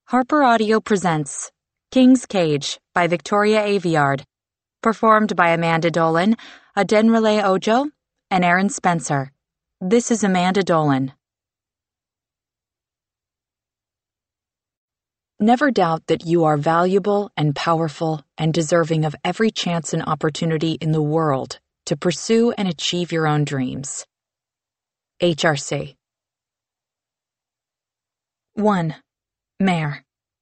Harper Audio presents King's Cage by Victoria Aveyard, performed by Amanda Dolan, Adenrele Ojo, and Aaron Spencer. This is Amanda Dolan. Never doubt that you are valuable and powerful and deserving of every chance and opportunity in the world to pursue and achieve your own dreams. HRC. 1. Mare.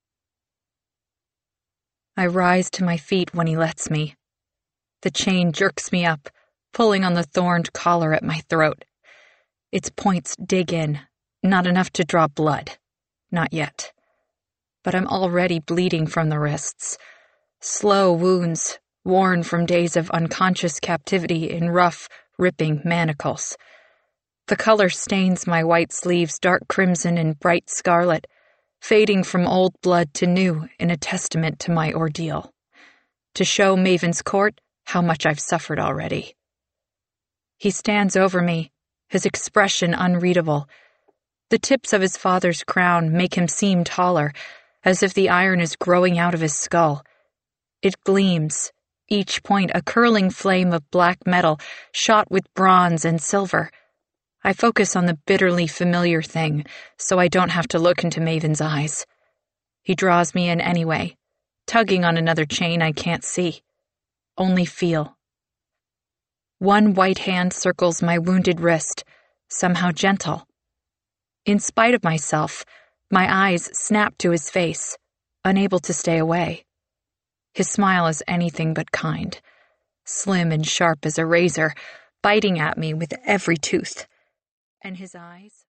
I rise to my feet when he lets me. The chain jerks me up, pulling on the thorned collar at my throat. Its points dig in, not enough to draw blood. Not yet. But I'm already bleeding from the wrists. Slow wounds, worn from days of unconscious captivity in rough, ripping manacles. The color stains my white sleeves dark crimson and bright scarlet, fading from old blood to new in a testament to my ordeal. To show Maven's court how much I've suffered already. He stands over me, his expression unreadable. The tips of his father's crown make him seem taller, as if the iron is growing out of his skull. It gleams, each point a curling flame of black metal shot with bronze and silver. I focus on the bitterly familiar thing, so I don't have to look into Maven's eyes. He draws me in anyway, tugging on another chain I can't see, only feel. One white hand circles my wounded wrist, somehow gentle. In spite of myself, my eyes snap to his face, unable to stay away. His smile is anything but kind, slim and sharp as a razor, biting at me with every tooth. And his eyes?